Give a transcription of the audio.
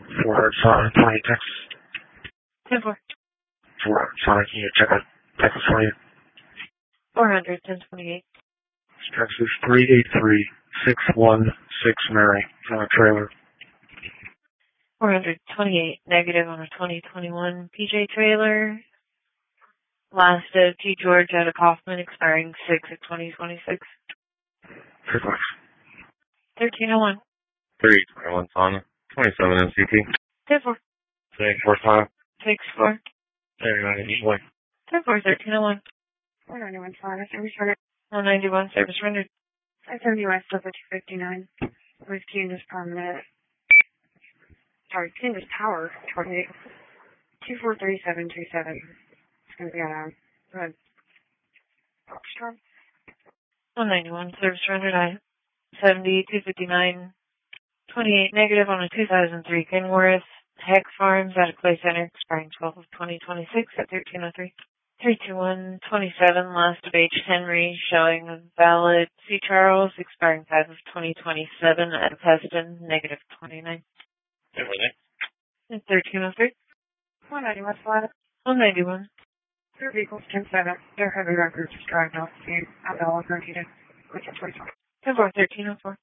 For Sonic 20 Texas. 10-4. For Sonic, can you check out Texas for you? 400, 1028. Texas 383616 Mary on a trailer. 428, negative on a 2021 PJ trailer. Last of T. George out of Kaufman, expiring 6/2026. 1301. 321 Sonic, 27 MCT. 10-4. 645. 6-4. 3981. 10-4, 1301. 191 Sonic, service rendered. 191, service rendered. 570 West, over 259. With Candace Permanent. Sorry, Candace Tower, 28. 243727. It's going to be on a red Foxtrot. 191, service rendered. I-70, 259. 28, negative on a 2003 Kenworth. Hex Farms out of Clay Center, expiring 12/2026 at 1303. 321, 27, last of H. Henry, showing a valid C. Charles, expiring 5/2027 at Peston, negative 29. Everything. 1303. 190 West Flat. 191. Their vehicles 10-7. Their heavy records driving off the speed. Outlaw located. Which is 45. 10-4, 1304.